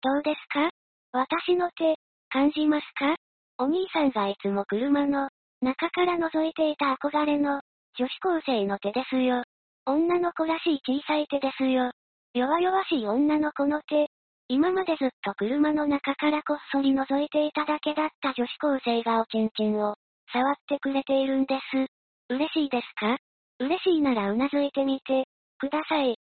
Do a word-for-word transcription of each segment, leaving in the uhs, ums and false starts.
どうですか？私の手、感じますか？お兄さんがいつも車の中から覗いていた憧れの女子高生の手ですよ。女の子らしい小さい手ですよ。弱々しい女の子の手。今までずっと車の中からこっそり覗いていただけだった女子高生がおちんちんを触ってくれているんです。嬉しいですか？嬉しいならうなずいてみてください。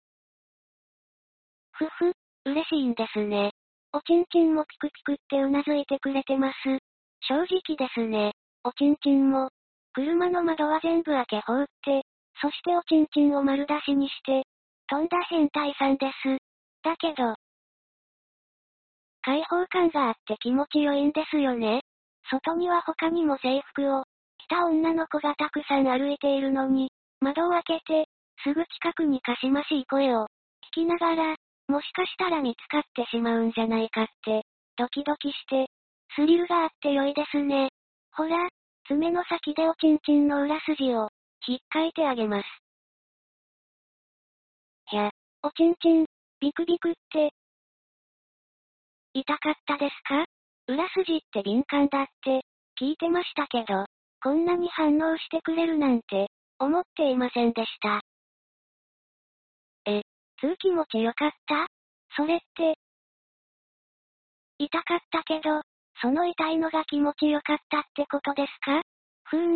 ふふ、嬉しいんですね。おちんちんもピクピクってうなずいてくれてます。正直ですね。おちんちんも、車の窓は全部開け放って、そしておちんちんを丸出しにして、とんだ変態さんです。だけど、開放感があって気持ちよいんですよね。外には他にも制服を着た女の子がたくさん歩いているのに、窓を開けて、すぐ近くにかしましい声を聞きながら、もしかしたら見つかってしまうんじゃないかって、ドキドキして、スリルがあって良いですね。ほら、爪の先でおちんちんの裏筋を、引っかいてあげます。ひゃ、おちんちん、ビクビクって、痛かったですか？裏筋って敏感だって、聞いてましたけど、こんなに反応してくれるなんて、思っていませんでした。え、通気持ちよかった？それって、痛かったけど、その痛いのが気持ちよかったってことですか？ふーん。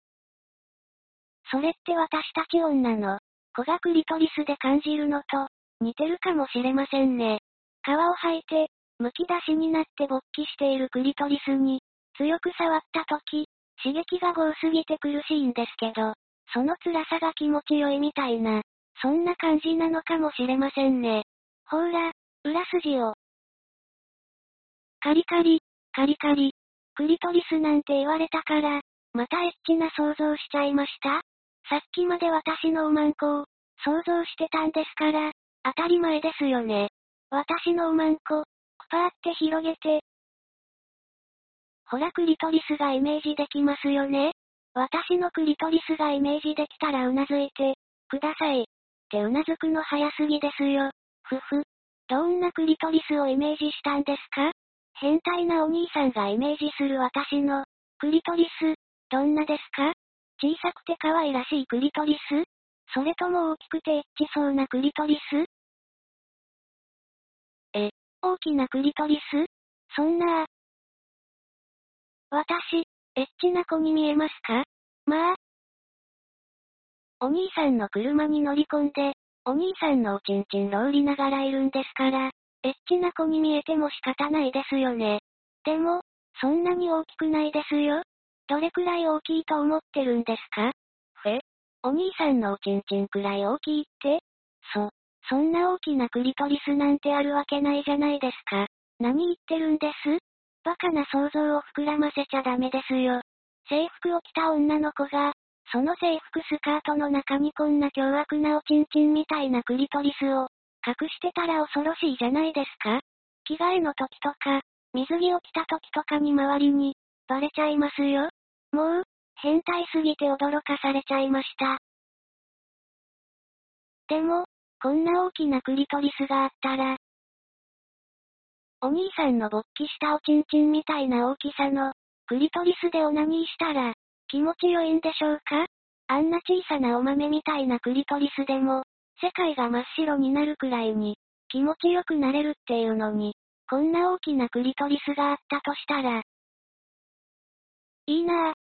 それって私たち女の子がクリトリスで感じるのと似てるかもしれませんね。皮を剥いて、むき出しになって勃起しているクリトリスに強く触った時、刺激が多すぎて苦しいんですけど、その辛さが気持ちよいみたいな、そんな感じなのかもしれませんね。ほーら、裏筋をカリカリ、カリカリ、クリトリスなんて言われたから、またエッチな想像しちゃいました？さっきまで私のおまんこを想像してたんですから、当たり前ですよね。私のおまんこ、パーって広げて。ほらクリトリスがイメージできますよね？私のクリトリスがイメージできたらうなずいて、ください。ってうなずくの早すぎですよ。ふふ。どんなクリトリスをイメージしたんですか？変態なお兄さんがイメージする私のクリトリス、どんなですか？小さくて可愛らしいクリトリス？それとも大きくてエッチそうなクリトリス？え、大きなクリトリス？そんな、私、エッチな子に見えますか？まあ、お兄さんの車に乗り込んで、お兄さんのおちんちんローりながらいるんですから、エッチな子に見えても仕方ないですよね。でも、そんなに大きくないですよ。どれくらい大きいと思ってるんですか？え？お兄さんのおちんちんくらい大きいって？そ、そんな大きなクリトリスなんてあるわけないじゃないですか。何言ってるんです？バカな想像を膨らませちゃダメですよ。制服を着た女の子が、その制服スカートの中にこんな凶悪なおちんちんみたいなクリトリスを隠してたら恐ろしいじゃないですか。着替えの時とか、水着を着た時とかに周りにバレちゃいますよ。もう、変態すぎて驚かされちゃいました。でも、こんな大きなクリトリスがあったら、お兄さんの勃起したおちんちんみたいな大きさのクリトリスでオナニーしたら気持ち良いんでしょうか？あんな小さなお豆みたいなクリトリスでも、世界が真っ白になるくらいに気持ちよくなれるっていうのに、こんな大きなクリトリスがあったとしたら、いいなぁ。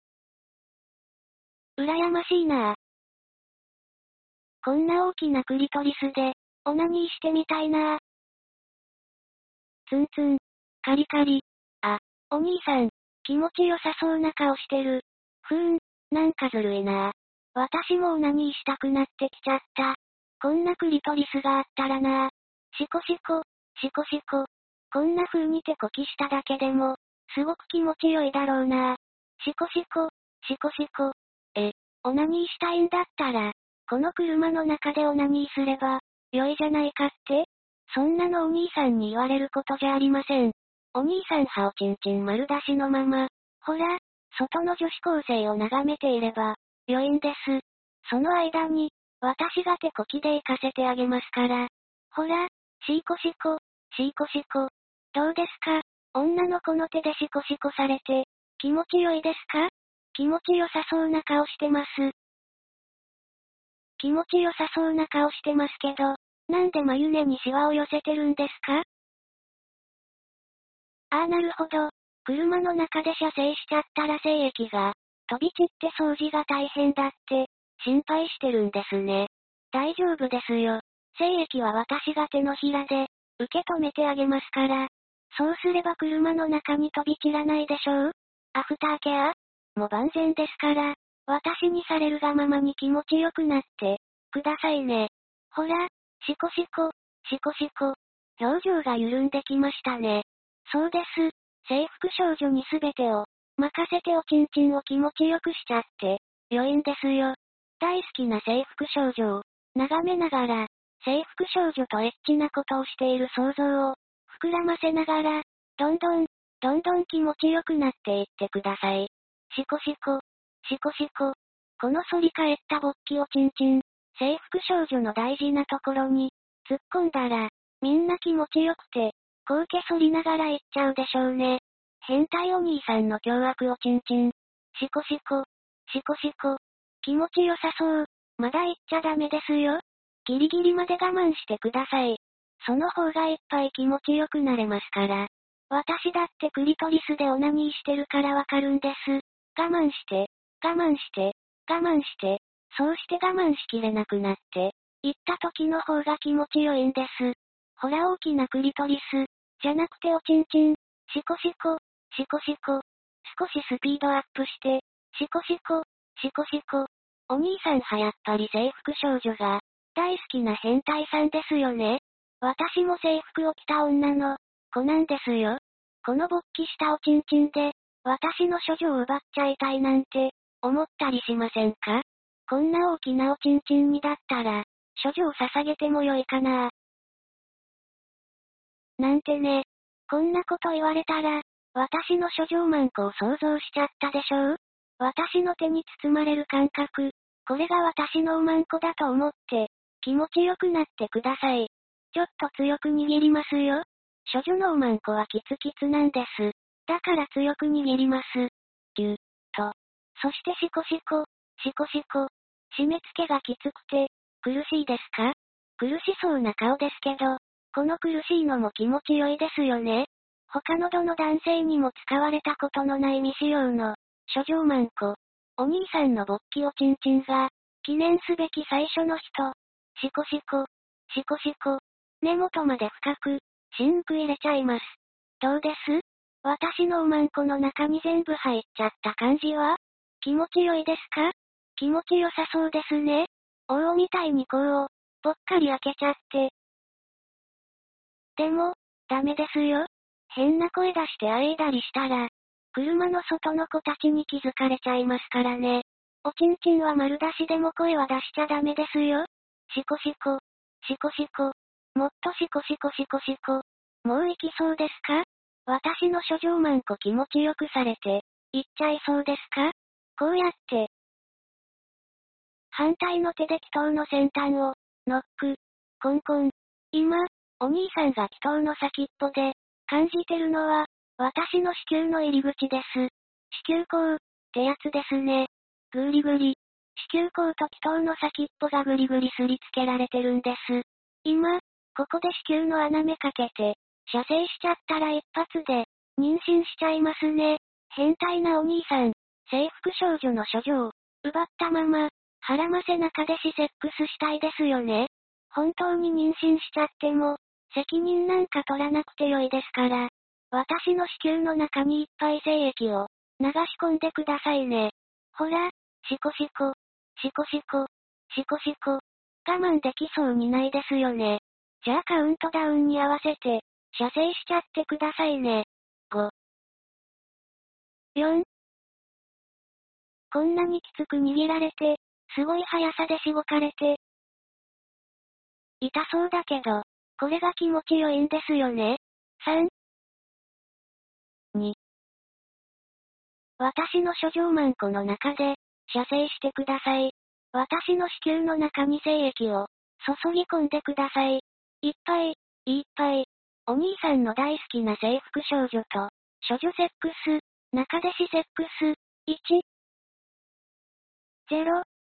羨ましいなぁ。こんな大きなクリトリスで、オナニーしてみたいなぁ。ツンツン、カリカリ。あ、お兄さん、気持ちよさそうな顔してる。ふーん、なんかずるいなぁ。私もオナニーしたくなってきちゃった。こんなクリトリスがあったらなぁ。シコシコ、シコシコ。こんな風に手こきしただけでも、すごく気持ちよいだろうなぁ。シコシコ、シコシコ。え、オナニーしたいんだったら、この車の中でオナニーすれば、良いじゃないかって？そんなのお兄さんに言われることじゃありません。お兄さんはおちんちん丸出しのまま、ほら、外の女子高生を眺めていれば、良いんです。その間に、私が手こきで行かせてあげますから。ほら、シーコシコ、 シコシコ。どうですか？女の子の手でシコシコされて、気持ちよいですか？気持ちよさそうな顔してます。気持ちよさそうな顔してますけど、なんで眉根にシワを寄せてるんですか？ああなるほど。車の中で射精しちゃったら精液が、飛び散って掃除が大変だって、心配してるんですね。大丈夫ですよ。精液は私が手のひらで、受け止めてあげますから。そうすれば車の中に飛び散らないでしょう？アフターケアも万全ですから、私にされるがままに気持ちよくなって、くださいね。ほら、シコシコ、シコシコ。表情が緩んできましたね。そうです。制服少女にすべてを、任せておちんちんを気持ちよくしちゃって、良いんですよ。大好きな制服少女を、眺めながら、制服少女とエッチなことをしている想像を、膨らませながら、どんどん、どんどん気持ちよくなっていってください。シコシコ、シコシコ。この反り返った勃起おちんちん、制服少女の大事なところに、突っ込んだら、みんな気持ちよくて、こうけ反りながら言っちゃうでしょうね。変態お兄さんの凶悪おちんちん。シコシコ、シコシコ。気持ちよさそう。まだ言っちゃダメですよ。ギリギリまで我慢してください。その方がいっぱい気持ちよくなれますから。私だってクリトリスでオナニーしてるからわかるんです。我慢して、我慢して、我慢して、そうして我慢しきれなくなって、言った時の方が気持ちよいんです。ほら大きなクリトリス、じゃなくておちんちん、シコシコ、シコシコ。少しスピードアップして、シコシコ、シコシコ。お兄さんはやっぱり制服少女が、大好きな変態さんですよね。私も制服を着た女の、子なんですよ。この勃起したおちんちんで、私の処女を奪っちゃいたいなんて、思ったりしませんか？こんな大きなおちんちんにだったら、処女を捧げてもよいかな。なんてね。こんなこと言われたら、私の処女マンコを想像しちゃったでしょう？私の手に包まれる感覚、これが私のおまんこだと思って、気持ちよくなってください。ちょっと強く握りますよ。処女のおまんこはキツキツなんです。だから強く握ります。ぎゅっと。そしてシコシコ、シコシコ。締め付けがきつくて、苦しいですか？苦しそうな顔ですけど、この苦しいのも気持ちよいですよね。他のどの男性にも使われたことのない未使用の、処女マンコ。お兄さんの勃起おちんちんが、記念すべき最初の人。シコシコ、シコシコ。根元まで深く、真空入れちゃいます。どうです？私のおまんこの中に全部入っちゃった感じは？気持ちよいですか？気持ちよさそうですね。王みたいにこうを、ぽっかり開けちゃって。でも、ダメですよ。変な声出してあえいだりしたら、車の外の子たちに気づかれちゃいますからね。おちんちんは丸出しでも声は出しちゃダメですよ。シコシコ、シコシコ。もっとシコシコシコシコ。もう行きそうですか？私の処女マンコ気持ちよくされて、行っちゃいそうですか？こうやって、反対の手で気筒の先端を、ノック、コンコン。今、お兄さんが気筒の先っぽで、感じてるのは、私の子宮の入り口です。子宮口、ってやつですね。ぐりぐり。子宮口と気筒の先っぽがぐりぐりすりつけられてるんです。今、ここで子宮の穴目かけて、射精しちゃったら一発で、妊娠しちゃいますね。変態なお兄さん、制服少女の処女を、奪ったまま、腹ませ中でシセックスしたいですよね。本当に妊娠しちゃっても、責任なんか取らなくてよいですから。私の子宮の中にいっぱい精液を、流し込んでくださいね。ほら、シコシコ、シコシコ、シコシコ。我慢できそうにないですよね。じゃあカウントダウンに合わせて、射精しちゃってくださいね。ご、よん。こんなにきつく握られて、すごい速さでしごかれて。痛そうだけど、これが気持ち良いんですよね。さん、に。私の処女マンコの中で、射精してください。私の子宮の中に精液を、注ぎ込んでください。いっぱい、いっぱい。 お兄さんの大好きな制服少女と、処女セックス、中弟子セックス、いち、ゼロ、